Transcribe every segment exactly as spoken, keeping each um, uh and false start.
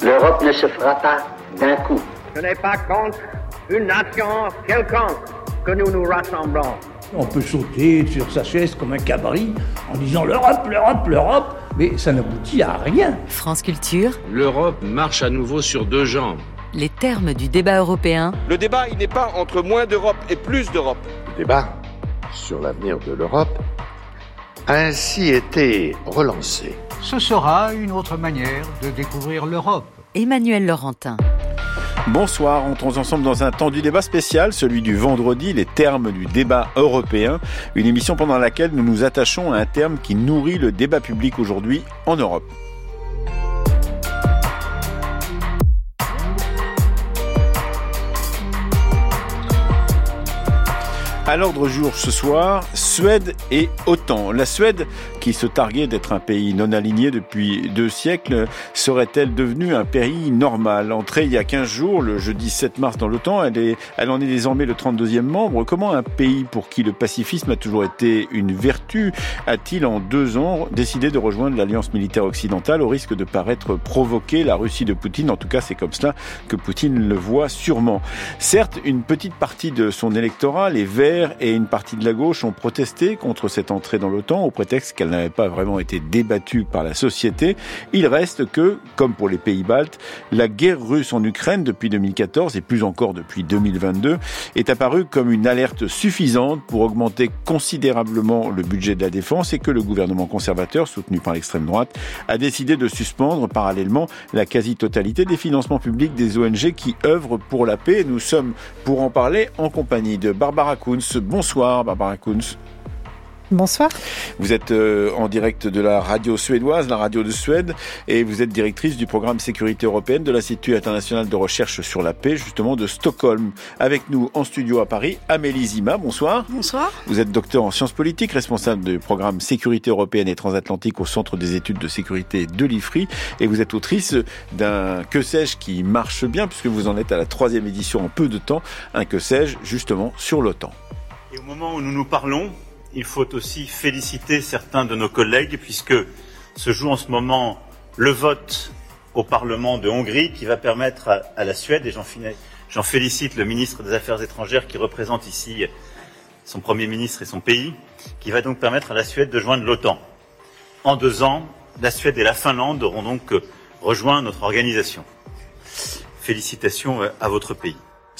L'Europe ne se fera pas d'un coup. Ce n'est pas contre une nation quelconque que nous nous rassemblons. On peut sauter sur sa chaise comme un cabri en disant l'Europe, l'Europe, l'Europe, mais ça n'aboutit à rien. France Culture. L'Europe marche à nouveau sur deux jambes. Les termes du débat européen. Le débat, il n'est pas entre moins d'Europe et plus d'Europe. Le débat sur l'avenir de l'Europe a ainsi été relancé. Ce sera une autre manière de découvrir l'Europe. Emmanuel Laurentin. Bonsoir, entrons ensemble dans un temps du débat spécial, celui du vendredi, les termes du débat européen. Une émission pendant laquelle nous nous attachons à un terme qui nourrit le débat public aujourd'hui en Europe. À l'ordre du jour ce soir, Suède et OTAN. La Suède, qui se targuait d'être un pays non aligné depuis deux siècles, serait-elle devenue un pays normal? Entrée il y a quinze jours, le jeudi sept mars dans l'OTAN, elle, est, elle en est désormais le trente-deuxième membre. Comment un pays pour qui le pacifisme a toujours été une vertu a-t-il en deux ans décidé de rejoindre l'alliance militaire occidentale au risque de paraître provoquer la Russie de Poutine? En tout cas, c'est comme cela que Poutine le voit sûrement. Certes, une petite partie de son électorat, les Verts et une partie de la gauche ont protesté contre cette entrée dans l'OTAN au prétexte qu'elle n'avait pas vraiment été débattue par la société. Il reste que, comme pour les pays baltes, la guerre russe en Ukraine depuis deux mille quatorze et plus encore depuis deux mille vingt-deux est apparue comme une alerte suffisante pour augmenter considérablement le budget de la défense et que le gouvernement conservateur, soutenu par l'extrême droite, a décidé de suspendre parallèlement la quasi-totalité des financements publics des O N G qui œuvrent pour la paix. Nous sommes pour en parler en compagnie de Barbara Kunz. Bonsoir Barbara Kunz. Bonsoir. Vous êtes euh, en direct de la radio suédoise, la radio de Suède, et vous êtes directrice du programme Sécurité européenne de l'Institut international de recherche sur la paix, justement de Stockholm. Avec nous en studio à Paris, Amélie Zima, bonsoir. Bonsoir. Vous êtes docteur en sciences politiques, responsable du programme Sécurité européenne et transatlantique au Centre des études de sécurité de l'I F R I, et vous êtes autrice d'un Que sais-je qui marche bien, puisque vous en êtes à la troisième édition en peu de temps, un Que sais-je justement sur l'OTAN. Et au moment où nous nous parlons, il faut aussi féliciter certains de nos collègues puisque se joue en ce moment le vote au Parlement de Hongrie qui va permettre à, à la Suède, et j'en, j'en félicite le ministre des Affaires étrangères qui représente ici son Premier ministre et son pays, qui va donc permettre à la Suède de joindre l'OTAN. En deux ans, la Suède et la Finlande auront donc rejoint notre organisation. Félicitations à votre pays.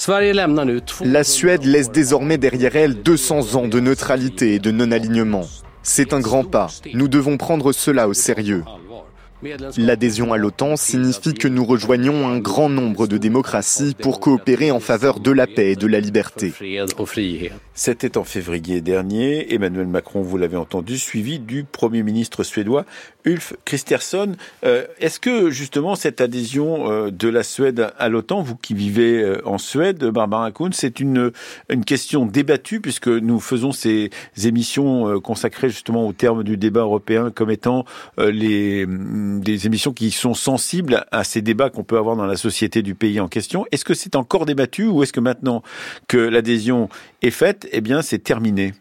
La Suède laisse désormais derrière elle deux cents ans de neutralité et de non-alignement. C'est un grand pas. Nous devons prendre cela au sérieux. L'adhésion à l'OTAN signifie que nous rejoignons un grand nombre de démocraties pour coopérer en faveur de la paix et de la liberté. C'était en février dernier. Emmanuel Macron, vous l'avez entendu, suivi du Premier ministre suédois Ulf Kristersson. Euh, est-ce que justement cette adhésion euh, de la Suède à l'OTAN, vous qui vivez euh, en Suède, Barbara Kunz, c'est une, une question débattue puisque nous faisons ces émissions euh, consacrées justement au terme du débat européen comme étant euh, les... des émissions qui sont sensibles à ces débats qu'on peut avoir dans la société du pays en question. Est-ce que c'est encore débattu ou est-ce que maintenant que l'adhésion est faite, eh bien c'est terminé?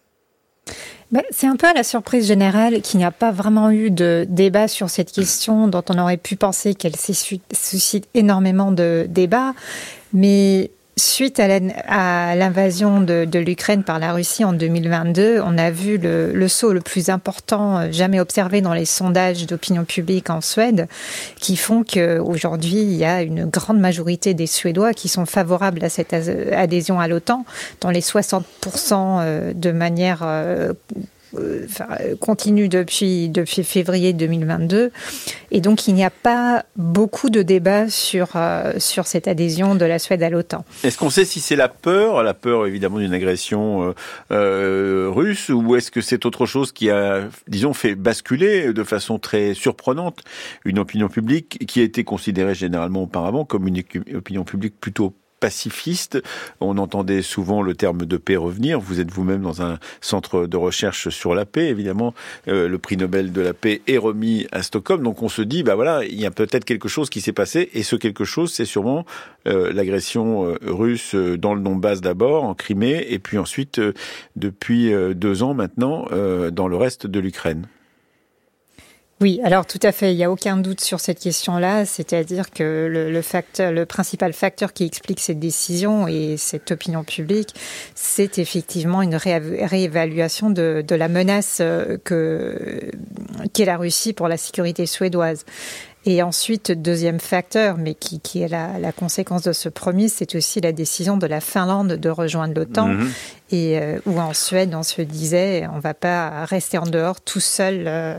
Ben, c'est un peu à la surprise générale qu'il n'y a pas vraiment eu de débat sur cette question dont on aurait pu penser qu'elle suscite énormément de débats. Mais suite à, la, à l'invasion de, de l'Ukraine par la Russie en deux mille vingt-deux, on a vu le, le saut le plus important jamais observé dans les sondages d'opinion publique en Suède, qui font qu'aujourd'hui, il y a une grande majorité des Suédois qui sont favorables à cette adhésion à l'OTAN, dans les soixante pour cent de manière Enfin, continue depuis, depuis février deux mille vingt-deux. Et donc, il n'y a pas beaucoup de débats sur, euh, sur cette adhésion de la Suède à l'OTAN. Est-ce qu'on sait si c'est la peur, la peur évidemment d'une agression euh, euh, russe, ou est-ce que c'est autre chose qui a, disons, fait basculer de façon très surprenante une opinion publique qui a été considérée généralement auparavant comme une opinion publique plutôt pacifiste? On entendait souvent le terme de paix revenir. Vous êtes vous-même dans un centre de recherche sur la paix. Évidemment, euh, le prix Nobel de la paix est remis à Stockholm. Donc on se dit, bah voilà, il y a peut-être quelque chose qui s'est passé. Et ce quelque chose, c'est sûrement euh, l'agression euh, russe dans le Donbass d'abord, en Crimée, et puis ensuite, euh, depuis euh, deux ans maintenant, euh, dans le reste de l'Ukraine. Oui, alors tout à fait, il n'y a aucun doute sur cette question-là, c'est-à-dire que le, le, facteur, le principal facteur qui explique cette décision et cette opinion publique, c'est effectivement une ré- réévaluation de, de la menace que, qu'est la Russie pour la sécurité suédoise. Et ensuite, deuxième facteur, mais qui, qui est la, la conséquence de ce premier, c'est aussi la décision de la Finlande de rejoindre l'OTAN. Mmh. Et euh, où en Suède, on se disait, on ne va pas rester en dehors tout seul, euh,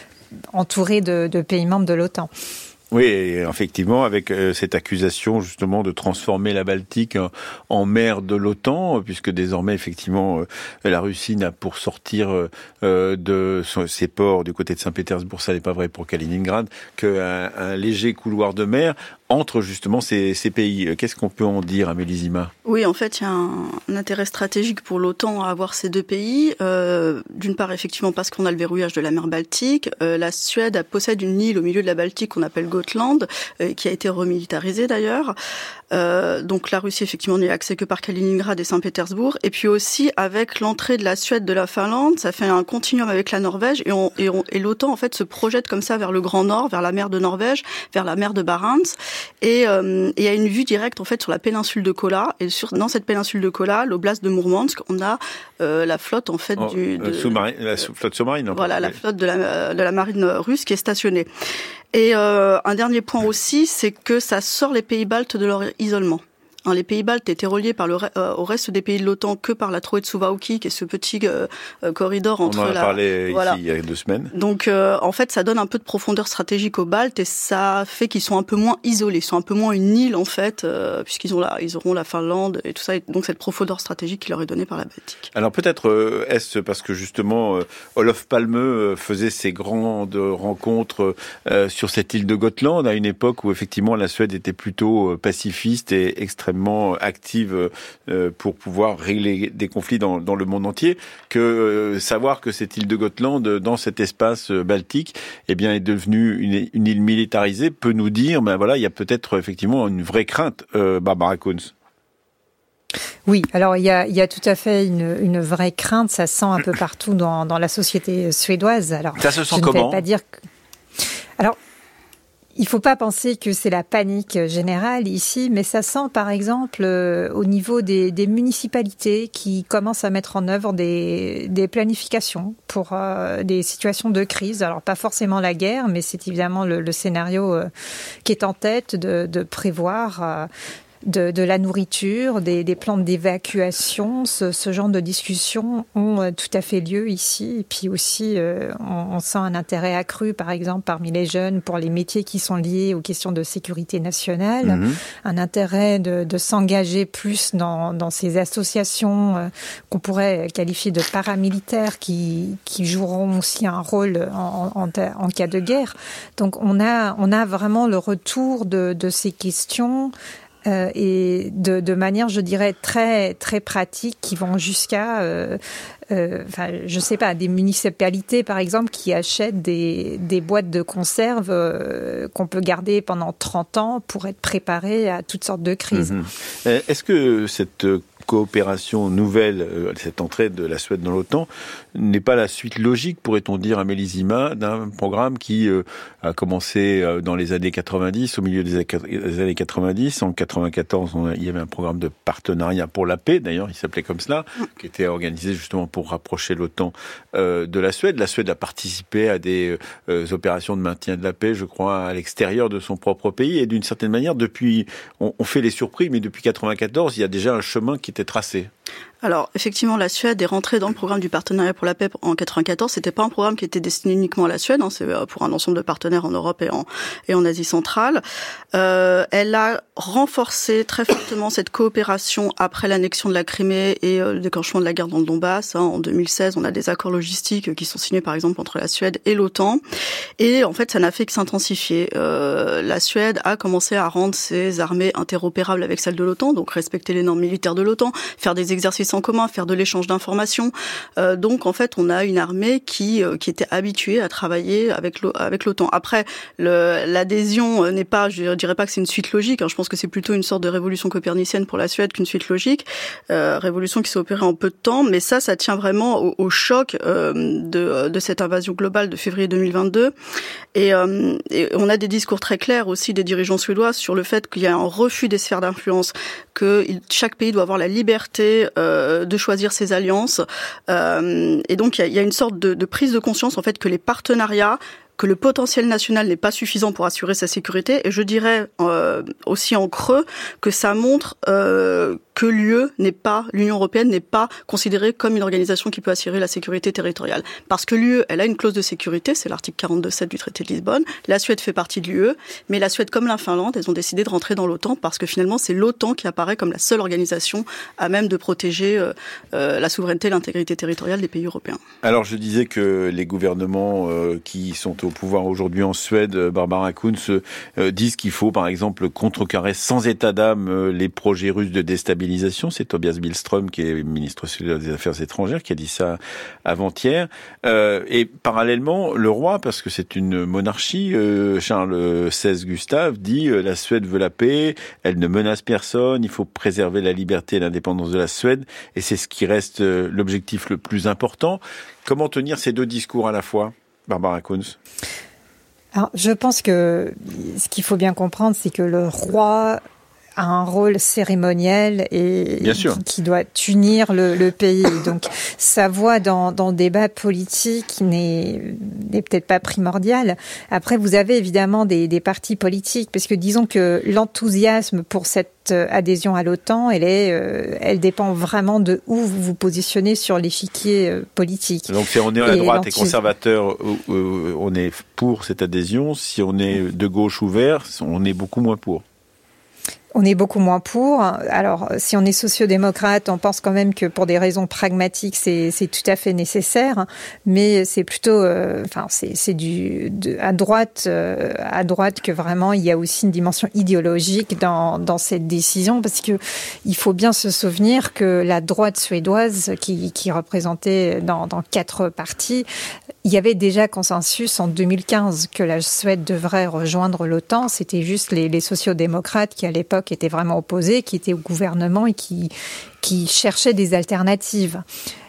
entouré de, de pays membres de l'OTAN. Oui, effectivement, avec euh, cette accusation justement de transformer la Baltique en, en mer de l'OTAN, puisque désormais, effectivement, euh, la Russie n'a pour sortir euh, de son, ses ports du côté de Saint-Pétersbourg, ça n'est pas vrai pour Kaliningrad, qu'un un léger couloir de mer entre justement ces, ces pays. Qu'est-ce qu'on peut en dire, Amélie Zima ? Oui, en fait, il y a un, un intérêt stratégique pour l'OTAN à avoir ces deux pays. Euh, d'une part, effectivement, parce qu'on a le verrouillage de la mer Baltique. Euh, la Suède possède une île au milieu de la Baltique qu'on appelle Gotland, euh, qui a été remilitarisée d'ailleurs. Euh, donc la Russie, effectivement, n'y a accès que par Kaliningrad et Saint-Pétersbourg. Et puis aussi, avec l'entrée de la Suède de la Finlande, ça fait un continuum avec la Norvège. Et, on, et, on, et l'OTAN, en fait, se projette comme ça vers le Grand Nord, vers la mer de Norvège, vers la mer de Barents. Et euh, il y a une vue directe en fait sur la péninsule de Kola, et sur dans cette péninsule de Kola, l'oblast de Mourmansk, on a euh, la flotte en fait oh, du de, sous-marine, la flotte sous-marine. Voilà, la flotte de la de la marine russe qui est stationnée. Et euh, un dernier point aussi, c'est que ça sort les pays baltes de leur isolement. Hein, les pays baltes étaient reliés par le, euh, au reste des pays de l'OTAN que par la Troïde Suwałki, qui est ce petit euh, corridor entre la... On en a la, parlé voilà. ici il y a deux semaines. Donc, euh, en fait, ça donne un peu de profondeur stratégique aux Baltes et ça fait qu'ils sont un peu moins isolés, ils sont un peu moins une île, en fait, euh, puisqu'ils ont la, ils auront la Finlande et tout ça. Et donc, cette profondeur stratégique qui leur est donnée par la Baltique. Alors, peut-être euh, est-ce parce que, justement, euh, Olof Palme euh, faisait ses grandes rencontres euh, sur cette île de Gotland à une époque où, effectivement, la Suède était plutôt euh, pacifiste et extrêmement active euh, pour pouvoir régler des conflits dans, dans le monde entier, que euh, savoir que cette île de Gotland, dans cet espace euh, baltique, eh bien, est devenue une, une île militarisée, peut nous dire, ben voilà, il y a peut-être effectivement une vraie crainte, euh, Barbara Kunz. Oui, alors il y a, il y a tout à fait une, une vraie crainte, ça se sent un peu partout dans, dans la société suédoise. Alors, ça se sent je comment ? ne vais pas dire que... Alors, il ne faut pas penser que c'est la panique générale ici, mais ça sent par exemple euh, au niveau des, des municipalités qui commencent à mettre en œuvre des, des planifications pour euh, des situations de crise. Alors pas forcément la guerre, mais c'est évidemment le, le scénario euh, qui est en tête de, de prévoir... Euh, De, de la nourriture, des, des plans d'évacuation, ce, ce genre de discussions ont euh, tout à fait lieu ici. Et puis aussi, euh, on, on sent un intérêt accru, par exemple, parmi les jeunes pour les métiers qui sont liés aux questions de sécurité nationale, mmh. un intérêt de, de s'engager plus dans, dans ces associations euh, qu'on pourrait qualifier de paramilitaires qui, qui joueront aussi un rôle en, en, en cas de guerre. Donc on a, on a vraiment le retour de, de ces questions Euh, et de, de manière, je dirais, très très pratique, qui vont jusqu'à, euh, euh, enfin, je sais pas, des municipalités, par exemple, qui achètent des, des boîtes de conserve euh, qu'on peut garder pendant trente ans pour être préparées à toutes sortes de crises. Mmh. Est-ce que cette coopération nouvelle, cette entrée de la Suède dans l'OTAN, n'est pas la suite logique, pourrait-on dire, Amélie Zima, d'un programme qui euh, a commencé euh, dans les années quatre-vingt-dix, au milieu des années quatre-vingt-dix. En quatre-vingt-quatorze, on a, il y avait un programme de partenariat pour la paix, d'ailleurs, il s'appelait comme cela, qui était organisé justement pour rapprocher l'OTAN euh, de la Suède. La Suède a participé à des euh, opérations de maintien de la paix, je crois, à l'extérieur de son propre pays. Et d'une certaine manière, depuis, on, on fait les surprises, mais depuis quatre-vingt-quatorze, il y a déjà un chemin qui était tracé. Alors, effectivement, la Suède est rentrée dans le programme du partenariat pour la paix en quatre-vingt-quatorze. C'était pas un programme qui était destiné uniquement à la Suède, hein, c'est pour un ensemble de partenaires en Europe et en, et en Asie centrale. Euh, elle a renforcé très fortement cette coopération après l'annexion de la Crimée et euh, le déclenchement de la guerre dans le Donbass. Hein. En deux mille seize, on a des accords logistiques qui sont signés, par exemple, entre la Suède et l'OTAN. Et en fait, ça n'a fait que s'intensifier. Euh, la Suède a commencé à rendre ses armées interopérables avec celles de l'OTAN, donc respecter les normes militaires de l'OTAN, faire des exercices services en commun, faire de l'échange d'informations. Euh, donc en fait, on a une armée qui euh, qui était habituée à travailler avec l'O- avec l'OTAN. Après, le, l'adhésion n'est pas, je dirais pas que c'est une suite logique. Hein, je pense que c'est plutôt une sorte de révolution copernicienne pour la Suède qu'une suite logique. Euh, révolution qui s'est opérée en peu de temps, mais ça, ça tient vraiment au, au choc euh, de de cette invasion globale de février deux mille vingt-deux. Et, euh, et on a des discours très clairs aussi des dirigeants suédois sur le fait qu'il y a un refus des sphères d'influence, que il, chaque pays doit avoir la liberté euh, de choisir ses alliances. Euh, et donc, il y a, il y a une sorte de, de prise de conscience, en fait, que les partenariats, que le potentiel national n'est pas suffisant pour assurer sa sécurité. Et je dirais euh, aussi en creux que ça montre euh, que l'U E n'est pas, l'Union européenne n'est pas considérée comme une organisation qui peut assurer la sécurité territoriale. Parce que l'U E, elle a une clause de sécurité, c'est l'article quarante-deux sept du traité de Lisbonne. La Suède fait partie de l'U E, mais la Suède comme la Finlande, elles ont décidé de rentrer dans l'OTAN parce que finalement c'est l'OTAN qui apparaît comme la seule organisation à même de protéger euh, euh, la souveraineté et l'intégrité territoriale des pays européens. Alors je disais que les gouvernements euh, qui sont au pouvoir aujourd'hui en Suède, Barbara Kunz, euh, disent qu'il faut par exemple contrecarrer sans état d'âme euh, les projets russes de déstabilisation. C'est Tobias Billström, qui est ministre suédois des Affaires étrangères, qui a dit ça avant-hier. Euh, et parallèlement, le roi, parce que c'est une monarchie, euh, Charles seize Gustave, dit euh, la Suède veut la paix, elle ne menace personne, il faut préserver la liberté et l'indépendance de la Suède, et c'est ce qui reste euh, l'objectif le plus important. Comment tenir ces deux discours à la fois, Barbara Kunz ? Alors, je pense que ce qu'il faut bien comprendre, c'est que le roi a un rôle cérémoniel et qui, qui doit unir le, le pays. Donc, sa voix dans, dans le débat politique n'est, n'est peut-être pas primordiale. Après, vous avez évidemment des, des partis politiques, parce que disons que l'enthousiasme pour cette adhésion à l'OTAN, elle est, euh, elle dépend vraiment de où vous vous positionnez sur l'échiquier euh, politique. Donc, si on est à droite et conservateur, euh, on est pour cette adhésion. Si on est de gauche ou vert, on est beaucoup moins pour. On est beaucoup moins pour. Alors, si on est sociodémocrate, on pense quand même que pour des raisons pragmatiques, c'est, c'est tout à fait nécessaire. Mais c'est plutôt, euh, enfin, c'est, c'est du de, à droite, euh, à droite que vraiment il y a aussi une dimension idéologique dans dans cette décision, parce que il faut bien se souvenir que la droite suédoise, qui qui représentait dans dans quatre partis, il y avait déjà consensus en deux mille quinze que la Suède devrait rejoindre l'OTAN. C'était juste les, les sociodémocrates qui, à l'époque, étaient vraiment opposés, qui étaient au gouvernement et qui, qui cherchaient des alternatives.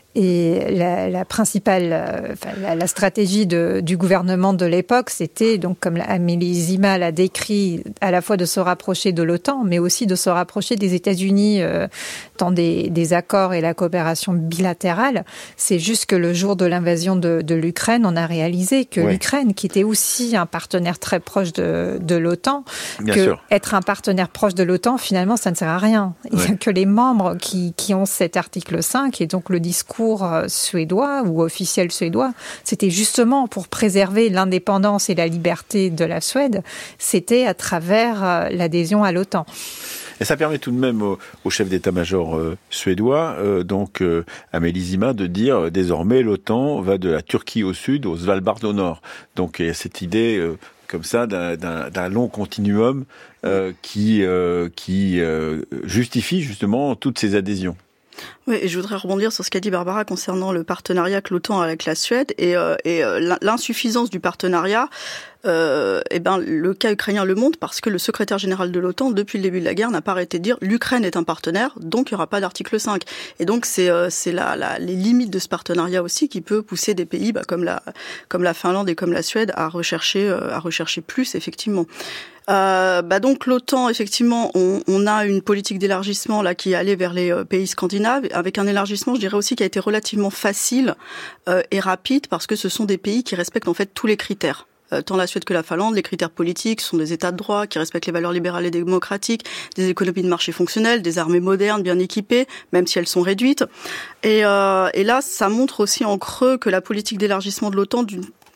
Et la, la principale, euh, enfin, la, la stratégie de, du gouvernement de l'époque, c'était, donc, comme Amélie Zima l'a décrit, à la fois de se rapprocher de l'OTAN, mais aussi de se rapprocher des États-Unis euh, dans des, des accords et la coopération bilatérale. C'est juste que le jour de l'invasion de, de l'Ukraine, on a réalisé que oui. l'Ukraine, qui était aussi un partenaire très proche de, de l'OTAN, Bien que sûr. être un partenaire proche de l'OTAN, finalement, ça ne sert à rien. Il n'y a que les membres qui, qui ont cet article cinq, et donc le discours suédois ou officiel suédois, c'était justement pour préserver l'indépendance et la liberté de la Suède, c'était à travers l'adhésion à l'OTAN. Et ça permet tout de même au, au chef d'état-major euh, suédois, euh, donc euh, Amélie Zima, de dire euh, désormais l'OTAN va de la Turquie au sud au Svalbard au nord. Donc il y a cette idée euh, comme ça d'un, d'un, d'un long continuum euh, qui, euh, qui euh, justifie justement toutes ces adhésions. Oui, et je voudrais rebondir sur ce qu'a dit Barbara concernant le partenariat que l'OTAN a avec la Suède et, euh, et euh, l'insuffisance du partenariat. Euh, eh ben, le cas ukrainien le montre parce que le secrétaire général de l'OTAN, depuis le début de la guerre, n'a pas arrêté de dire l'Ukraine est un partenaire, donc il n'y aura pas d'article cinq. Et donc c'est, euh, c'est la, la, les limites de ce partenariat aussi qui peut pousser des pays bah, comme la, comme la Finlande et comme la Suède à rechercher, euh, à rechercher plus effectivement. Euh, bah donc l'OTAN, effectivement, on, on a une politique d'élargissement là qui est allée vers les euh, pays scandinaves, avec un élargissement, je dirais aussi, qui a été relativement facile euh, et rapide parce que ce sont des pays qui respectent en fait tous les critères. Euh, tant la Suède que la Finlande, les critères politiques sont des États de droit qui respectent les valeurs libérales et démocratiques, des économies de marché fonctionnelles, des armées modernes bien équipées, même si elles sont réduites. Et, euh, et là, ça montre aussi en creux que la politique d'élargissement de l'OTAN, d'une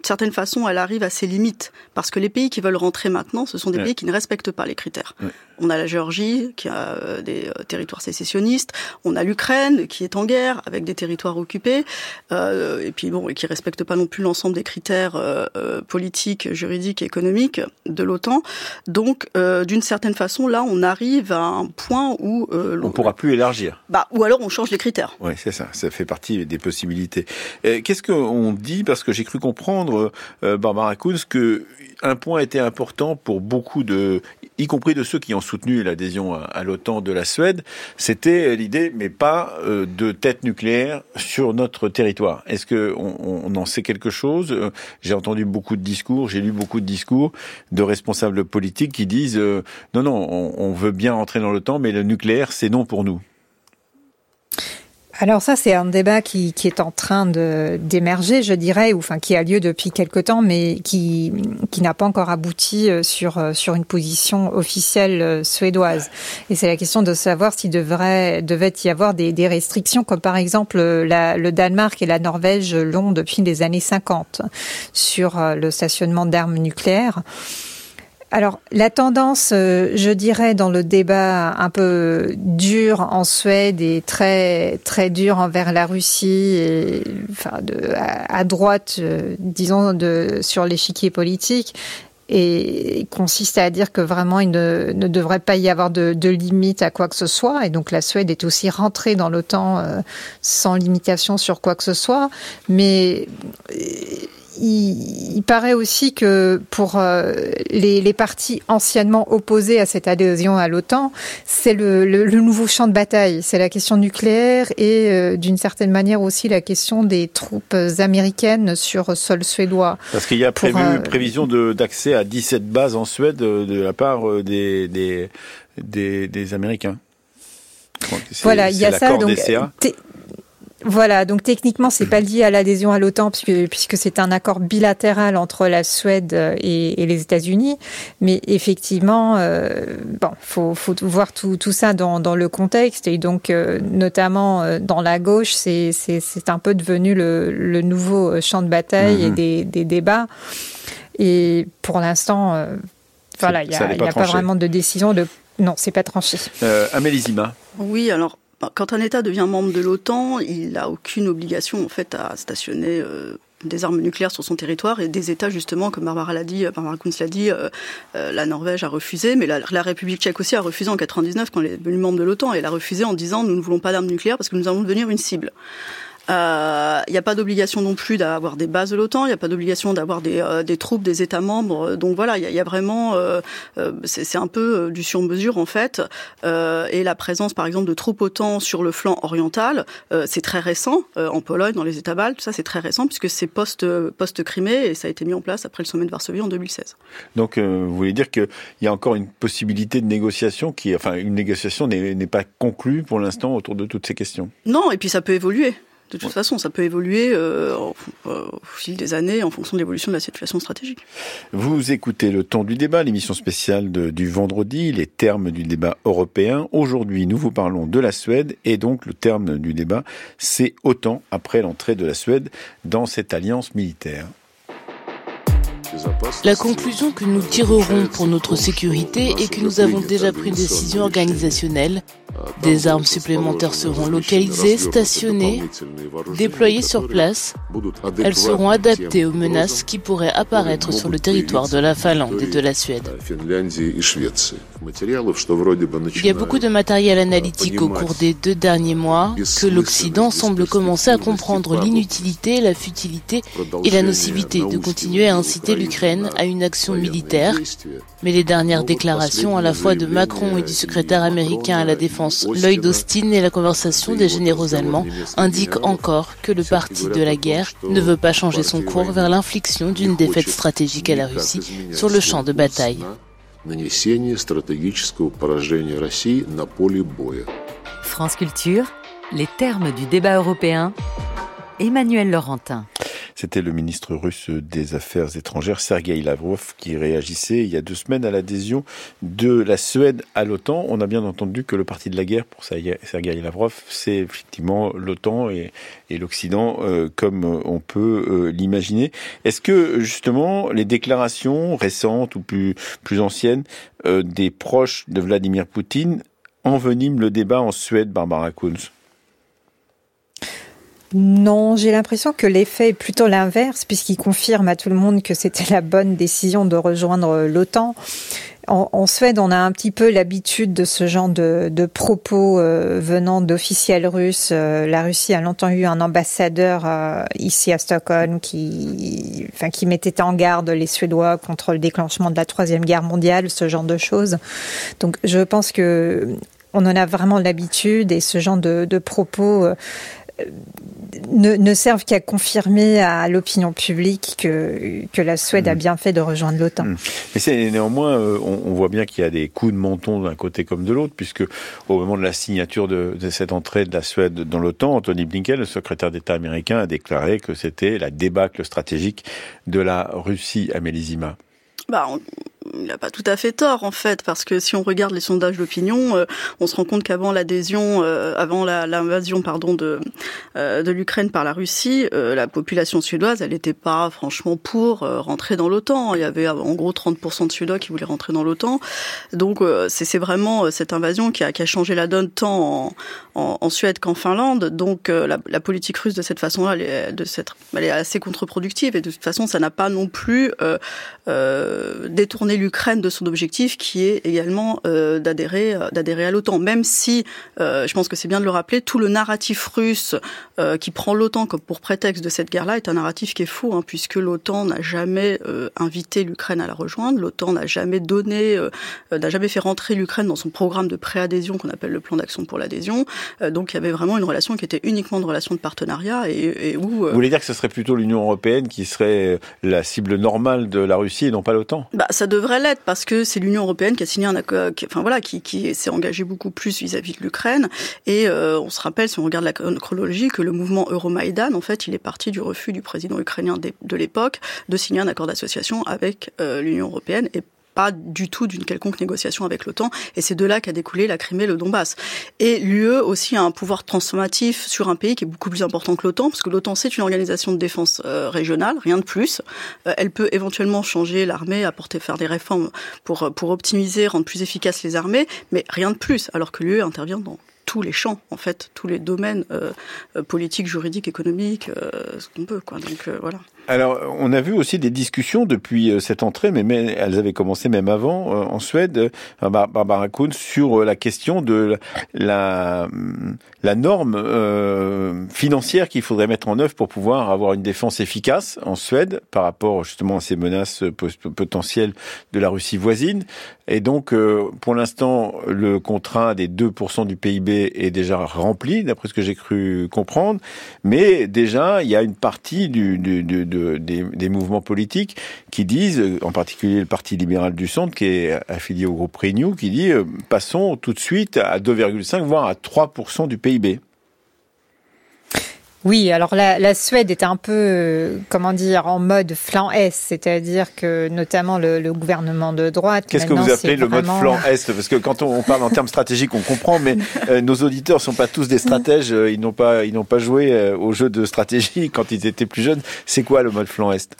certaine façon, elle arrive à ses limites. Parce que les pays qui veulent rentrer maintenant, ce sont des ouais. pays qui ne respectent pas les critères. Ouais. On a la Géorgie, qui a euh, des euh, territoires sécessionnistes. On a l'Ukraine, qui est en guerre, avec des territoires occupés. Euh, et puis, bon, et qui respecte pas non plus l'ensemble des critères euh, euh, politiques, juridiques et économiques de l'OTAN. Donc, euh, d'une certaine façon, là, on arrive à un point où... Euh, on ne pourra plus élargir. Bah, ou alors, on change les critères. Oui, c'est ça. Ça fait partie des possibilités. Euh, qu'est-ce qu'on dit? Parce que j'ai cru comprendre, euh, Barbara Kunz, que un point était important pour beaucoup de, y compris de ceux qui ont soutenu l'adhésion à, à l'OTAN de la Suède, c'était l'idée, mais pas euh, de tête nucléaire sur notre territoire. Est-ce que on, on en sait quelque chose? J'ai entendu beaucoup de discours, j'ai lu beaucoup de discours de responsables politiques qui disent euh, non, non, on, on veut bien entrer dans l'OTAN, mais le nucléaire, c'est non pour nous. Alors ça, c'est un débat qui, qui est en train de, d'émerger, je dirais, ou enfin qui a lieu depuis quelque temps, mais qui, qui n'a pas encore abouti sur, sur une position officielle suédoise. Et c'est la question de savoir s'il devrait, devait y avoir des, des restrictions, comme par exemple la, le Danemark et la Norvège l'ont depuis les années cinquante, sur le stationnement d'armes nucléaires. Alors, la tendance, euh, je dirais, dans le débat un peu dur en Suède et très très dur envers la Russie, et, enfin, de, à, à droite, euh, disons, de sur l'échiquier politique, et consiste à dire que vraiment il ne, ne devrait pas y avoir de, de limite à quoi que ce soit. Et donc la Suède est aussi rentrée dans l'OTAN euh, sans limitation sur quoi que ce soit, mais Il, il paraît aussi que pour euh, les, les partis anciennement opposés à cette adhésion à l'OTAN, c'est le, le, le nouveau champ de bataille. C'est la question nucléaire et euh, d'une certaine manière aussi la question des troupes américaines sur sol suédois. Parce qu'il y a prévu, pour, euh, prévision de, d'accès à dix-sept bases en Suède de la part des, des, des, des Américains. C'est, voilà, il y a ça. Donc, T- Voilà, donc techniquement, c'est pas lié à l'adhésion à l'OTAN puisque, puisque c'est un accord bilatéral entre la Suède et, et les États-Unis. Mais effectivement, euh, bon, faut, faut voir tout, tout ça dans, dans le contexte. Et donc, euh, notamment euh, dans la gauche, c'est, c'est, c'est un peu devenu le, le nouveau champ de bataille mmh. et des, des débats. Et pour l'instant, euh, voilà, il n'y a, y a pas vraiment de décision de. Non, c'est pas tranché. Euh, Amélie Zima. Oui, alors. Quand un État devient membre de l'OTAN, il n'a aucune obligation en fait à stationner euh, des armes nucléaires sur son territoire, et des États justement, comme Barbara l'a dit, Barbara Kunz l'a dit, euh, euh, la Norvège a refusé, mais la, la République tchèque aussi a refusé en quatre-vingt-dix-neuf quand elle est devenue membre de l'OTAN, et elle a refusé en disant nous ne voulons pas d'armes nucléaires parce que nous allons devenir une cible. Il euh, n'y a pas d'obligation non plus d'avoir des bases de l'OTAN, il n'y a pas d'obligation d'avoir des, euh, des troupes des États membres. Donc voilà, il y, y a vraiment, euh, euh, c'est, c'est un peu euh, du sur-mesure en fait. Euh, et la présence, par exemple, de troupes OTAN sur le flanc oriental, euh, c'est très récent. Euh, en Pologne, dans les États baltes, tout ça, c'est très récent puisque c'est post post Crimée et ça a été mis en place après le sommet de Varsovie en deux mille seize. Donc, euh, vous voulez dire qu'il y a encore une possibilité de négociation qui, enfin, une négociation n'est, n'est pas conclue pour l'instant autour de toutes ces questions. Non, et puis ça peut évoluer. De toute façon, ça peut évoluer euh, au, au fil des années en fonction de l'évolution de la situation stratégique. Vous écoutez Le Temps du débat, l'émission spéciale de, du vendredi, les termes du débat européen. Aujourd'hui, nous vous parlons de la Suède et donc le terme du débat, c'est OTAN après l'entrée de la Suède dans cette alliance militaire. La conclusion que nous tirerons pour notre sécurité est que nous avons déjà pris une décision organisationnelle. Des armes supplémentaires seront localisées, stationnées, déployées sur place. Elles seront adaptées aux menaces qui pourraient apparaître sur le territoire de la Finlande et de la Suède. Il y a beaucoup de matériel analytique au cours des deux derniers mois que l'Occident semble commencer à comprendre l'inutilité, la futilité et la nocivité de continuer à inciter l'Ukraine à une action militaire. Mais les dernières déclarations à la fois de Macron et du secrétaire américain à la Défense Lloyd Austin et la conversation des généraux allemands indiquent encore que le parti de la guerre ne veut pas changer son cours vers l'infliction d'une défaite stratégique à la Russie sur le champ de bataille. France Culture, les termes du débat européen. Emmanuel Laurentin. C'était le ministre russe des Affaires étrangères, Sergueï Lavrov, qui réagissait il y a deux semaines à l'adhésion de la Suède à l'OTAN. On a bien entendu que le parti de la guerre pour Sergueï Lavrov, c'est effectivement l'OTAN et, et l'Occident, euh, comme on peut euh, l'imaginer. Est-ce que, justement, les déclarations récentes ou plus, plus anciennes euh, des proches de Vladimir Poutine enveniment le débat en Suède, Barbara Kunz ? Non, j'ai l'impression que l'effet est plutôt l'inverse, puisqu'il confirme à tout le monde que c'était la bonne décision de rejoindre l'OTAN. En, en Suède, on a un petit peu l'habitude de ce genre de, de propos euh, venant d'officiels russes. Euh, la Russie a longtemps eu un ambassadeur euh, ici à Stockholm qui, enfin, qui mettait en garde les Suédois contre le déclenchement de la Troisième Guerre mondiale, ce genre de choses. Donc, je pense que on en a vraiment l'habitude et ce genre de, de propos euh, Ne, ne servent qu'à confirmer à l'opinion publique que, que la Suède mmh. a bien fait de rejoindre l'OTAN. Mmh. Mais c'est néanmoins, euh, on, on voit bien qu'il y a des coups de menton d'un côté comme de l'autre, puisque au moment de la signature de, de cette entrée de la Suède dans l'OTAN, Antony Blinken, le secrétaire d'État américain, a déclaré que c'était la débâcle stratégique de la Russie, Amélie Zima. Bah, on... Il n'a pas tout à fait tort, en fait, parce que si on regarde les sondages d'opinion, euh, on se rend compte qu'avant l'adhésion, euh, avant la, l'invasion, pardon, de euh, de l'Ukraine par la Russie, euh, la population suédoise, elle n'était pas franchement pour euh, rentrer dans l'OTAN. Il y avait en gros trente pour cent de Suédois qui voulaient rentrer dans l'OTAN. Donc euh, c'est, c'est vraiment euh, cette invasion qui a, qui a changé la donne tant en, en, en Suède qu'en Finlande. Donc euh, la, la politique russe de cette façon-là, elle est, de cette, elle est assez contre-productive et de toute façon, ça n'a pas non plus euh, euh, détourné l'Ukraine de son objectif qui est également euh, d'adhérer d'adhérer à l'OTAN, même si euh, je pense que c'est bien de le rappeler, tout le narratif russe euh, qui prend l'OTAN comme pour prétexte de cette guerre-là est un narratif qui est faux, hein, puisque l'OTAN n'a jamais euh, invité l'Ukraine à la rejoindre, l'OTAN n'a jamais donné euh, n'a jamais fait rentrer l'Ukraine dans son programme de préadhésion qu'on appelle le plan d'action pour l'adhésion, euh, donc il y avait vraiment une relation qui était uniquement une relation de partenariat et, et où euh... Vous voulez dire que ce serait plutôt l'Union européenne qui serait la cible normale de la Russie et non pas l'OTAN? Bah ça devrait l'être, parce que c'est l'Union européenne qui a signé un accord, qui, enfin voilà, qui, qui s'est engagée beaucoup plus vis-à-vis de l'Ukraine. Et euh, on se rappelle, si on regarde la chronologie, que le mouvement Euromaïdan, en fait, il est parti du refus du président ukrainien de, de l'époque de signer un accord d'association avec euh, l'Union européenne et pas du tout d'une quelconque négociation avec l'OTAN, et c'est de là qu'a découlé la Crimée et le Donbass. Et l'U E aussi a un pouvoir transformatif sur un pays qui est beaucoup plus important que l'OTAN, parce que l'OTAN c'est une organisation de défense euh, régionale, rien de plus. Euh, elle peut éventuellement changer l'armée, apporter, faire des réformes pour pour optimiser, rendre plus efficaces les armées, mais rien de plus, alors que l'U E intervient dans tous les champs, en fait, tous les domaines euh, politiques, juridiques, économiques, euh, ce qu'on peut, quoi. Donc euh, voilà. Alors, on a vu aussi des discussions depuis cette entrée, mais, mais elles avaient commencé même avant, euh, en Suède, euh, Barbara Kunz, sur la question de la, la norme euh, financière qu'il faudrait mettre en œuvre pour pouvoir avoir une défense efficace en Suède par rapport justement à ces menaces potentielles de la Russie voisine. Et donc, euh, pour l'instant, le contrat des deux pour cent du P I B est déjà rempli, d'après ce que j'ai cru comprendre. Mais déjà, il y a une partie du, du, du, de, des, des mouvements politiques qui disent, en particulier le Parti libéral du centre, qui est affilié au groupe Renew, qui dit euh, passons tout de suite à deux virgule cinq, voire à trois pour cent du P I B. Oui, alors la, la Suède est un peu, euh, comment dire, en mode flanc Est, c'est-à-dire que notamment le, le gouvernement de droite... Qu'est-ce que vous appelez le vraiment... mode flanc Est? Parce que quand on, on parle en termes stratégiques, on comprend, mais euh, nos auditeurs sont pas tous des stratèges, euh, ils n'ont pas, ils n'ont pas joué euh, au jeu de stratégie quand ils étaient plus jeunes. C'est quoi le mode flanc Est?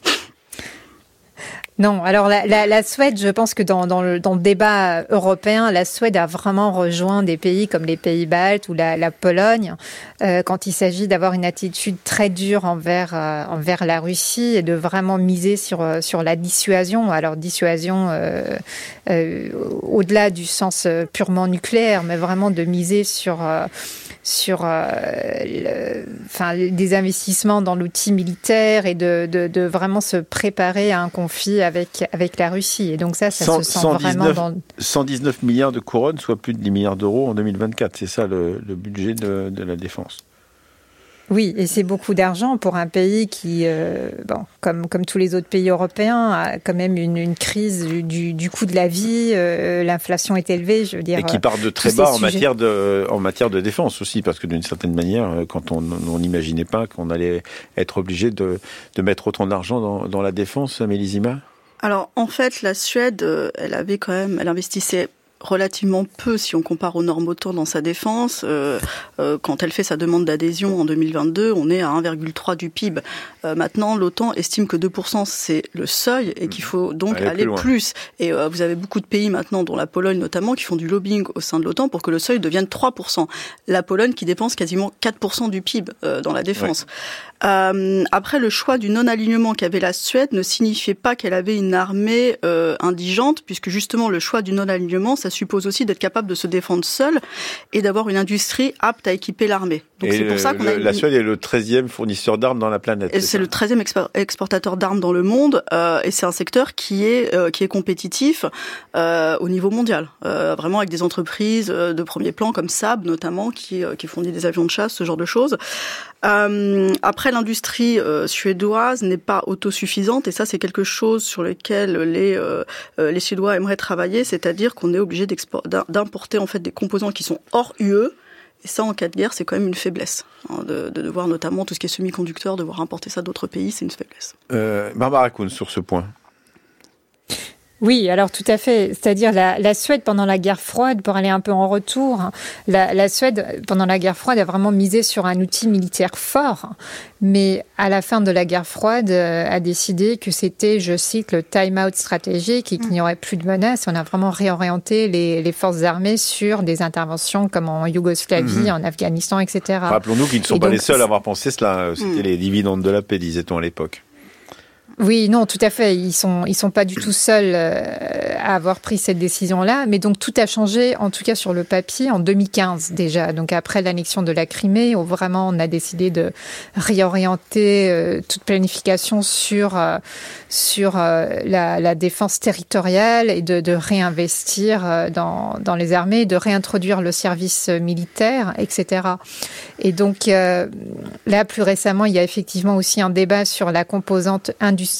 Non, alors la, la, la Suède, je pense que dans, dans, le, dans le débat européen, la Suède a vraiment rejoint des pays comme les pays baltes ou la, la Pologne euh, quand il s'agit d'avoir une attitude très dure envers, euh, envers la Russie et de vraiment miser sur, sur la dissuasion. Alors dissuasion euh, euh, au-delà du sens purement nucléaire, mais vraiment de miser sur... Euh, sur euh, le, enfin, des investissements dans l'outil militaire et de, de, de vraiment se préparer à un conflit avec, avec la Russie. Et donc ça, ça cent, se sent cent dix-neuf, vraiment dans... cent dix-neuf milliards de couronnes, soit plus de dix milliards d'euros en deux mille vingt-quatre. C'est ça le, le budget de, de la défense. Oui, et c'est beaucoup d'argent pour un pays qui, euh, bon, comme comme tous les autres pays européens, a quand même une, une crise du, du coût de la vie. Euh, l'inflation est élevée, je veux dire. Et qui part de très bas en matière de en matière de défense aussi, parce que d'une certaine manière, quand on on n'imaginait pas qu'on allait être obligé de de mettre autant d'argent dans dans la défense, Amélie Zima. Alors en fait, la Suède, elle avait quand même, elle investissait relativement peu si on compare aux normes OTAN dans sa défense. Euh, euh, quand elle fait sa demande d'adhésion en deux mille vingt-deux, on est à un virgule trois du P I B. Euh, maintenant, l'OTAN estime que deux pour cent c'est le seuil et qu'il faut donc aller, aller plus, plus. Et euh, vous avez beaucoup de pays maintenant, dont la Pologne notamment, qui font du lobbying au sein de l'OTAN pour que le seuil devienne trois pour cent. La Pologne qui dépense quasiment quatre pour cent du P I B euh, dans la défense. Ouais. Euh, après, le choix du non-alignement qu'avait la Suède ne signifiait pas qu'elle avait une armée euh, indigente, puisque justement le choix du non-alignement, ça suppose aussi d'être capable de se défendre seul et d'avoir une industrie apte à équiper l'armée. Donc et c'est pour ça qu'on a la Suède est le treizième fournisseur d'armes dans la planète. Et c'est, c'est le treizième exportateur d'armes dans le monde, euh, et c'est un secteur qui est euh, qui est compétitif euh, au niveau mondial, euh, vraiment avec des entreprises de premier plan comme Saab notamment, qui euh, qui fournit des avions de chasse, ce genre de choses. Euh, après, l'industrie euh, suédoise n'est pas autosuffisante, et ça c'est quelque chose sur lequel les euh, les Suédois aimeraient travailler, c'est-à-dire qu'on est obligé d'importer en fait des composants qui sont hors U E. Et ça, en cas de guerre, c'est quand même une faiblesse. Hein, de, de devoir, notamment, tout ce qui est semi-conducteur, devoir importer ça d'autres pays, c'est une faiblesse. Euh, Barbara Kuhn, sur ce point. Oui, alors tout à fait. C'est-à-dire la, la Suède, pendant la guerre froide, pour aller un peu en retour, la, la Suède, pendant la guerre froide, a vraiment misé sur un outil militaire fort. Mais à la fin de la guerre froide, euh, a décidé que c'était, je cite, le time-out stratégique et qu'il n'y aurait plus de menaces. On a vraiment réorienté les, les forces armées sur des interventions comme en Yougoslavie, mmh. en Afghanistan, et cetera. Rappelons-nous qu'ils ne sont et pas donc, les seuls à avoir pensé cela. C'était mmh. les dividendes de la paix, disait-on à l'époque. Oui, non, tout à fait. Ils sont, ils sont pas du tout seuls euh, à avoir pris cette décision-là. Mais donc, tout a changé, en tout cas sur le papier, en deux mille quinze déjà. Donc, après l'annexion de la Crimée, où vraiment on a décidé de réorienter euh, toute planification sur, euh, sur euh, la, la défense territoriale et de, de réinvestir euh, dans, dans les armées, de réintroduire le service militaire, et cetera. Et donc, euh, là, plus récemment, il y a effectivement aussi un débat sur la composante industrielle.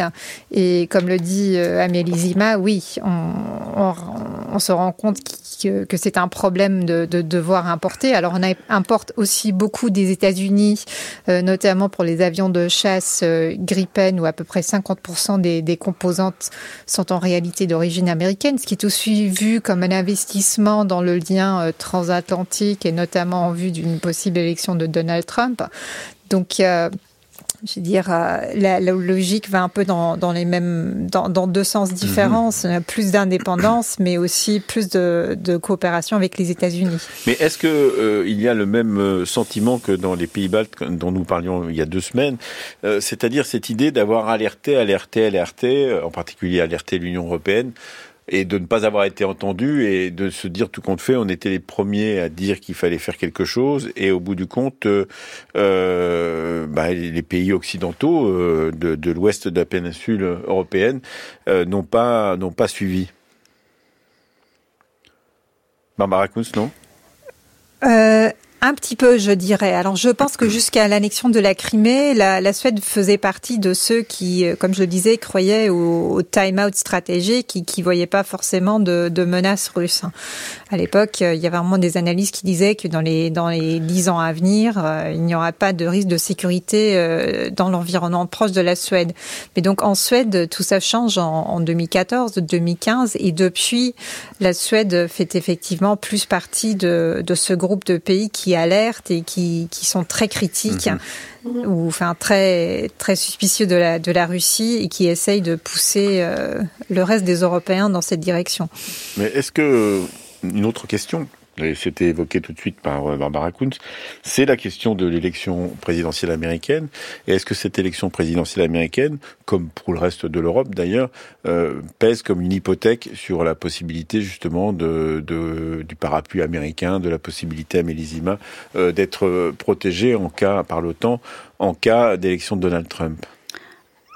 Et comme le dit Amélie Zima, oui, on, on, on se rend compte que, que c'est un problème de, de devoir importer. Alors, on importe aussi beaucoup des États-Unis, euh, notamment pour les avions de chasse euh, Gripen, où à peu près cinquante pour cent des, des composantes sont en réalité d'origine américaine, ce qui est aussi vu comme un investissement dans le lien euh, transatlantique et notamment en vue d'une possible élection de Donald Trump. Donc, euh, je veux dire, euh, la, la logique va un peu dans, dans les mêmes, dans, dans deux sens différents. Mmh. Plus d'indépendance, mais aussi plus de, de coopération avec les États-Unis. Mais est-ce que euh, il y a le même sentiment que dans les pays baltes dont nous parlions il y a deux semaines, euh, c'est-à-dire cette idée d'avoir alerté, alerté, alerté, en particulier alerté l'Union européenne, et de ne pas avoir été entendu et de se dire tout compte fait, on était les premiers à dire qu'il fallait faire quelque chose et au bout du compte, euh, bah, les pays occidentaux euh, de, de l'ouest de la péninsule européenne euh, n'ont pas n'ont pas suivi. Barbara Kunz, non euh... Un petit peu, je dirais. Alors, je pense que jusqu'à l'annexion de la Crimée, la, la Suède faisait partie de ceux qui, comme je le disais, croyaient au, au time-out stratégique, qui, qui voyaient pas forcément de, de menaces russes. À l'époque, il y avait vraiment des analyses qui disaient que dans les dans les dix ans à venir, euh, il n'y aura pas de risque de sécurité euh, dans l'environnement proche de la Suède. Mais donc, en Suède, tout ça change en, en deux mille quatorze, deux mille quinze, et depuis, la Suède fait effectivement plus partie de, de ce groupe de pays qui alertent et qui, qui sont très critiques mmh. ou enfin très très suspicieux de la de la Russie et qui essayent de pousser euh, le reste des Européens dans cette direction. Mais est-ce que une autre question, et c'était évoqué tout de suite par Barbara Kunz, c'est la question de l'élection présidentielle américaine. Et est-ce que cette élection présidentielle américaine, comme pour le reste de l'Europe d'ailleurs, euh, pèse comme une hypothèque sur la possibilité justement de, de du parapluie américain, de la possibilité, Amélie Zima, euh, d'être protégée en cas par l'OTAN en cas d'élection de Donald Trump? Alors,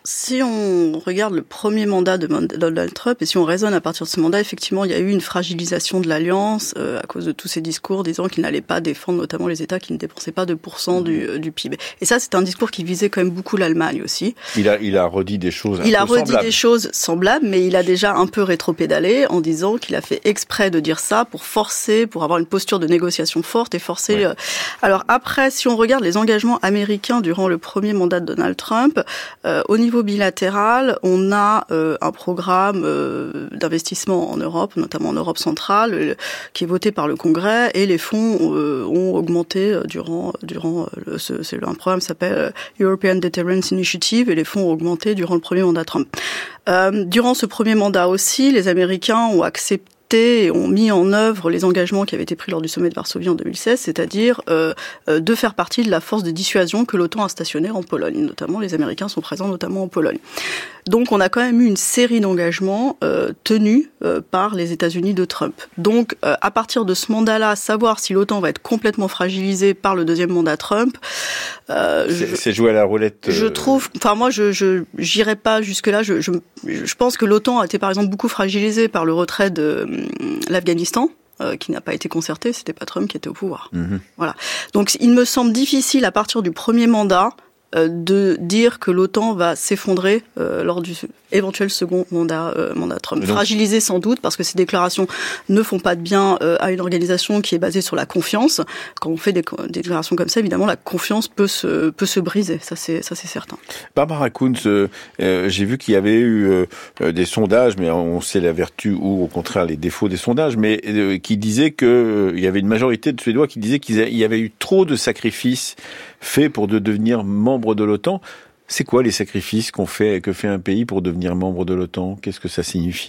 Si on regarde le premier mandat de Donald Trump et si on raisonne à partir de ce mandat, effectivement, il y a eu une fragilisation de l'alliance euh, à cause de tous ces discours disant qu'il n'allait pas défendre notamment les États qui ne dépensaient pas deux pour cent du, euh, du P I B. Et ça, c'est un discours qui visait quand même beaucoup l'Allemagne aussi. Il a, il a redit des choses un il peu a redit semblables. des choses semblables, mais il a déjà un peu rétropédalé en disant qu'il a fait exprès de dire ça pour forcer, pour avoir une posture de négociation forte et forcer... Ouais. Le... Alors après, si on regarde les engagements américains durant le premier mandat de Donald Trump, euh, au niveau bilatéral, on a euh, un programme euh, d'investissement en Europe, notamment en Europe centrale, euh, qui est voté par le Congrès, et les fonds euh, ont augmenté durant durant le, ce, c'est un programme qui s'appelle European Deterrence Initiative, et les fonds ont augmenté durant le premier mandat Trump. Euh, durant ce premier mandat aussi, les Américains ont accepté et ont mis en œuvre les engagements qui avaient été pris lors du sommet de Varsovie en deux mille seize, c'est-à-dire euh, de faire partie de la force de dissuasion que l'OTAN a stationnée en Pologne. Notamment, les Américains sont présents notamment en Pologne. Donc, on a quand même eu une série d'engagements euh, tenus euh, par les États-Unis de Trump. Donc, euh, à partir de ce mandat-là, savoir si l'OTAN va être complètement fragilisée par le deuxième mandat Trump, euh, c'est, je, c'est jouer à la roulette. Euh... Je trouve, enfin moi, je, je j'irai pas jusque-là. Je, je, je pense que l'OTAN a été par exemple beaucoup fragilisée par le retrait de l'Afghanistan, euh, qui n'a pas été concerté, c'était pas Trump qui était au pouvoir. Mmh. Voilà. Donc il me semble difficile à partir du premier mandat euh, de dire que l'OTAN va s'effondrer euh, lors du éventuel second mandat, euh, mandat Trump. Donc, fragilisé sans doute, parce que ces déclarations ne font pas de bien euh, à une organisation qui est basée sur la confiance. Quand on fait des, des déclarations comme ça, évidemment, la confiance peut se, peut se briser. Ça, c'est, ça, c'est certain. Barbara Kunz, euh, euh, j'ai vu qu'il y avait eu euh, des sondages, mais on sait la vertu ou au contraire les défauts des sondages, mais euh, qui disaient que euh, il y avait une majorité de Suédois qui disaient qu'il y avait eu trop de sacrifices faits pour de devenir membre de l'OTAN. C'est quoi les sacrifices qu'on fait, que fait un pays pour devenir membre de l'OTAN ? Qu'est-ce que ça signifie ?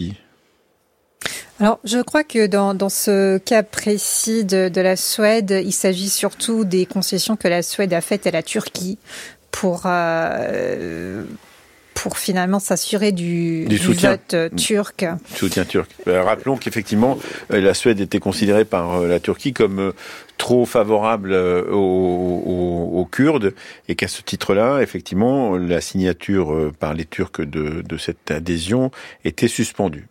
Alors, je crois que dans, dans ce cas précis de, de la Suède, il s'agit surtout des concessions que la Suède a faites à la Turquie pour... Euh, pour finalement s'assurer du, du, du vote turc. Soutien turc. Rappelons qu'effectivement, la Suède était considérée par la Turquie comme trop favorable aux, aux, aux Kurdes, et qu'à ce titre-là, effectivement, la signature par les Turcs de, de cette adhésion était suspendue.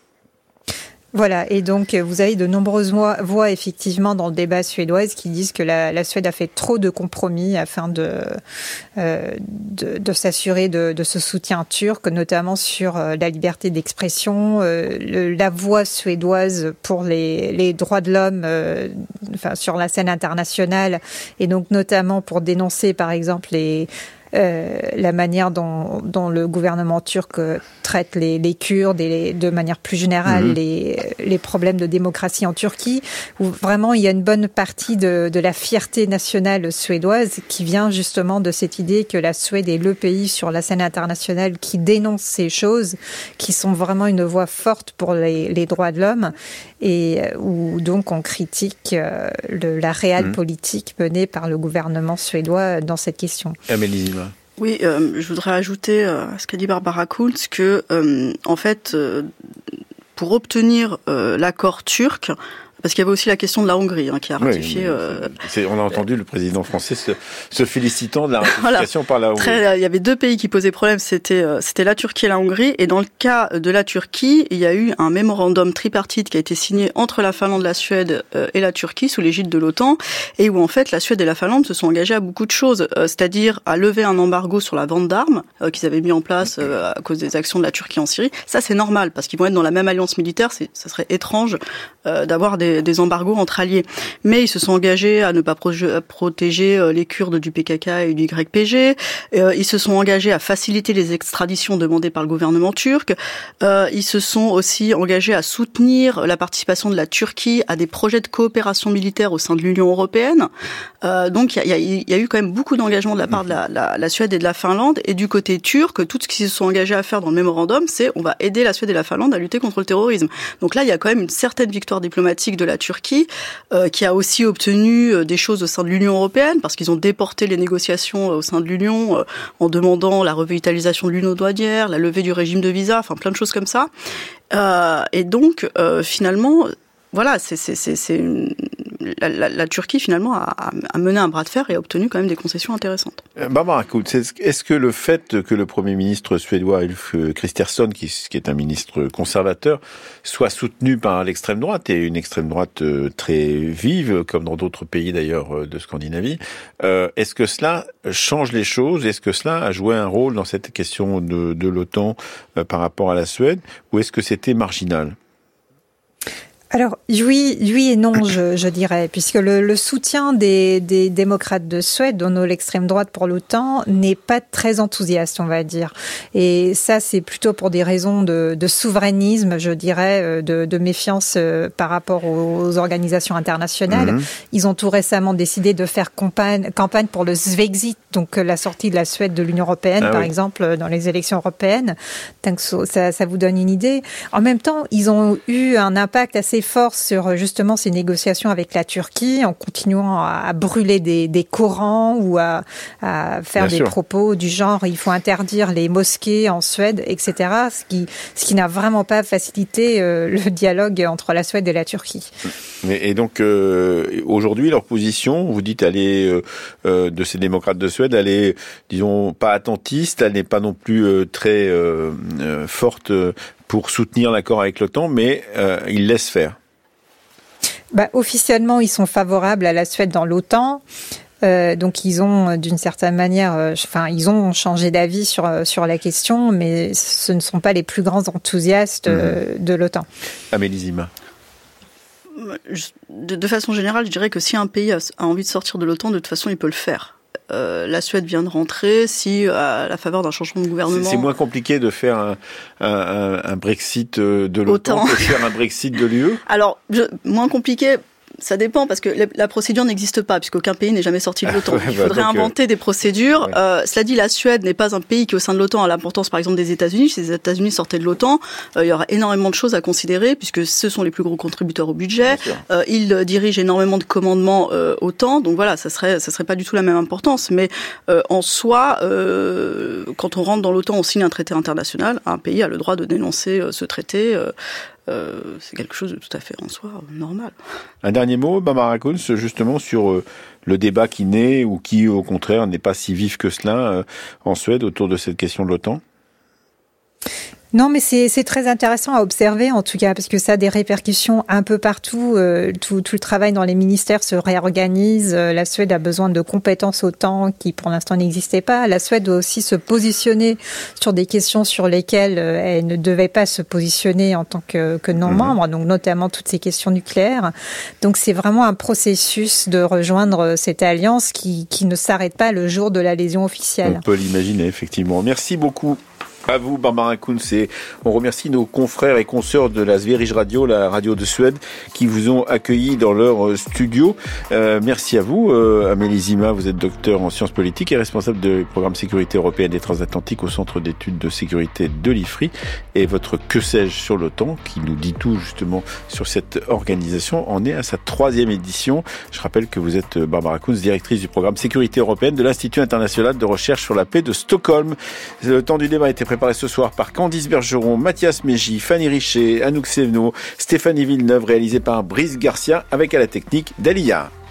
Voilà, et donc vous avez de nombreuses voix, voix effectivement dans le débat suédois qui disent que la, la Suède a fait trop de compromis afin de, euh, de, de s'assurer de, de ce soutien turc, notamment sur euh, la liberté d'expression, euh, le, la voix suédoise pour les, les droits de l'homme, euh, enfin sur la scène internationale, et donc notamment pour dénoncer par exemple les Euh, la manière dont, dont le gouvernement turc traite les, les Kurdes et les, de manière plus générale mmh. les, les problèmes de démocratie en Turquie, où vraiment il y a une bonne partie de, de la fierté nationale suédoise qui vient justement de cette idée que la Suède est le pays sur la scène internationale qui dénonce ces choses, qui sont vraiment une voix forte pour les, les droits de l'homme, et où donc on critique euh, le, la réelle mmh. politique menée par le gouvernement suédois dans cette question. Amélie. Oui, euh, je voudrais ajouter euh, à ce qu'a dit Barbara Kunz que, euh, en fait, euh, pour obtenir euh, l'accord turc, parce qu'il y avait aussi la question de la Hongrie hein, qui a ratifié. Oui, euh, c'est, on a entendu le président français se, se félicitant de la ratification voilà. par la Hongrie. Très, il y avait deux pays qui posaient problème, c'était euh, c'était la Turquie et la Hongrie. Et dans le cas de la Turquie, il y a eu un mémorandum tripartite qui a été signé entre la Finlande, la Suède euh, et la Turquie sous l'égide de l'OTAN, et où en fait la Suède et la Finlande se sont engagées à beaucoup de choses, euh, c'est-à-dire à lever un embargo sur la vente d'armes euh, qu'ils avaient mis en place euh, à cause des actions de la Turquie en Syrie. Ça c'est normal parce qu'ils vont être dans la même alliance militaire. C'est, ça serait étrange euh, d'avoir des, des embargos entre alliés. Mais ils se sont engagés à ne pas pro- à protéger les Kurdes du P K K et du Y P G. Euh, ils se sont engagés à faciliter les extraditions demandées par le gouvernement turc. Euh, ils se sont aussi engagés à soutenir la participation de la Turquie à des projets de coopération militaire au sein de l'Union européenne. Euh, donc il y a, y a eu quand même beaucoup d'engagement de la part de la, la, la Suède et de la Finlande. Et du côté turc, tout ce qu'ils se sont engagés à faire dans le mémorandum, c'est on va aider la Suède et la Finlande à lutter contre le terrorisme. Donc là, il y a quand même une certaine victoire diplomatique de la Turquie, Euh, qui a aussi obtenu euh, des choses au sein de l'Union européenne, parce qu'ils ont déporté les négociations euh, au sein de l'Union euh, en demandant la revitalisation de l'Union douanière, la levée du régime de visa, enfin plein de choses comme ça. Euh, et donc, euh, finalement, voilà, c'est, c'est, c'est, c'est une, la, la, la Turquie finalement a, a mené un bras de fer et a obtenu quand même des concessions intéressantes. Barbara Kuhn, est-ce que le fait que le Premier ministre suédois Ulf Kristersson, qui, qui est un ministre conservateur, soit soutenu par l'extrême droite, et une extrême droite très vive, comme dans d'autres pays d'ailleurs de Scandinavie, euh, est-ce que cela change les choses? Est-ce que cela a joué un rôle dans cette question de, de l'OTAN euh, par rapport à la Suède, ou est-ce que c'était marginal? Alors oui, oui et non, je, je dirais, puisque le, le soutien des, des démocrates de Suède, dont l'extrême droite pour l'OTAN, n'est pas très enthousiaste, on va dire. Et ça, c'est plutôt pour des raisons de, de souverainisme, je dirais, de, de méfiance par rapport aux organisations internationales. Mmh. Ils ont tout récemment décidé de faire campagne, campagne pour le Svexit, donc la sortie de la Suède de l'Union européenne, ah, par oui. exemple, dans les élections européennes. Donc ça, ça vous donne une idée. En même temps, ils ont eu un impact assez fort sur justement ces négociations avec la Turquie en continuant à, à brûler des, des Corans ou à, à faire Bien des sûr. propos du genre il faut interdire les mosquées en Suède, et cetera. Ce qui, ce qui n'a vraiment pas facilité euh, le dialogue entre la Suède et la Turquie. Et donc euh, aujourd'hui, leur position, vous dites, elle est euh, euh, de ces démocrates de Suède, elle est, disons, pas attentiste, elle n'est pas non plus euh, très euh, euh, forte pour soutenir l'accord avec l'OTAN, mais euh, ils laissent faire. Bah, officiellement, ils sont favorables à la Suède dans l'OTAN. Euh, donc ils ont d'une certaine manière, euh, enfin ils ont changé d'avis sur sur la question, mais ce ne sont pas les plus grands enthousiastes euh, mmh. de l'OTAN. Amélie Zima. De, de façon générale, je dirais que si un pays a, a envie de sortir de l'OTAN, de toute façon, il peut le faire. Euh, la Suède vient de rentrer, si à la faveur d'un changement de gouvernement... C'est, c'est moins compliqué de faire un, un, un Brexit de l'OTAN Autant. que de faire un Brexit de l'U E. Alors, je, moins compliqué... Ça dépend, parce que la procédure n'existe pas, puisqu'aucun pays n'est jamais sorti de l'OTAN. Ah ouais, Il faudrait bah, donc, inventer des procédures. Ouais. Euh, cela dit, la Suède n'est pas un pays qui, au sein de l'OTAN, a l'importance, par exemple, des États-Unis. Si les États-Unis sortaient de l'OTAN, euh, il y aura énormément de choses à considérer, puisque ce sont les plus gros contributeurs au budget. Euh, ils dirigent énormément de commandements euh, OTAN. Donc voilà, ça serait, ça serait pas du tout la même importance. Mais euh, en soi, euh, quand on rentre dans l'OTAN, on signe un traité international. Un pays a le droit de dénoncer euh, ce traité. Euh, Euh, c'est quelque chose de tout à fait en soi euh, normal. Un dernier mot, Barbara Kuhn, justement sur euh, le débat qui naît ou qui, au contraire, n'est pas si vif que cela euh, en Suède autour de cette question de l'OTAN. Non, mais c'est, c'est très intéressant à observer, en tout cas, parce que ça a des répercussions un peu partout. Euh, tout, tout le travail dans les ministères se réorganise. Euh, la Suède a besoin de compétences OTAN qui, pour l'instant, n'existaient pas. La Suède doit aussi se positionner sur des questions sur lesquelles euh, elle ne devait pas se positionner en tant que, que non-membre, mmh. donc notamment toutes ces questions nucléaires. Donc c'est vraiment un processus de rejoindre cette alliance qui, qui ne s'arrête pas le jour de l'adhésion officielle. On peut l'imaginer, effectivement. Merci beaucoup. À vous, Barbara Kuhn. On remercie nos confrères et consoeurs de la Sveriges Radio, la radio de Suède, qui vous ont accueillis dans leur studio. Euh, merci à vous, euh, Amélie Zima. Vous êtes docteur en sciences politiques et responsable du programme sécurité européenne et transatlantique au Centre d'études de sécurité de l'I F R I. Et votre Que sais-je sur l'OTAN, qui nous dit tout justement sur cette organisation, en est à sa troisième édition. Je rappelle que vous êtes Barbara Kuhn, directrice du programme sécurité européenne de l'Institut international de recherche sur la paix de Stockholm. Le temps du débat a été préparé ce soir par Candice Bergeron, Mathias Mégy, Fanny Richet, Anouk Sévenot, Stéphanie Villeneuve, réalisé par Brice Garcia, avec à la technique Dalia.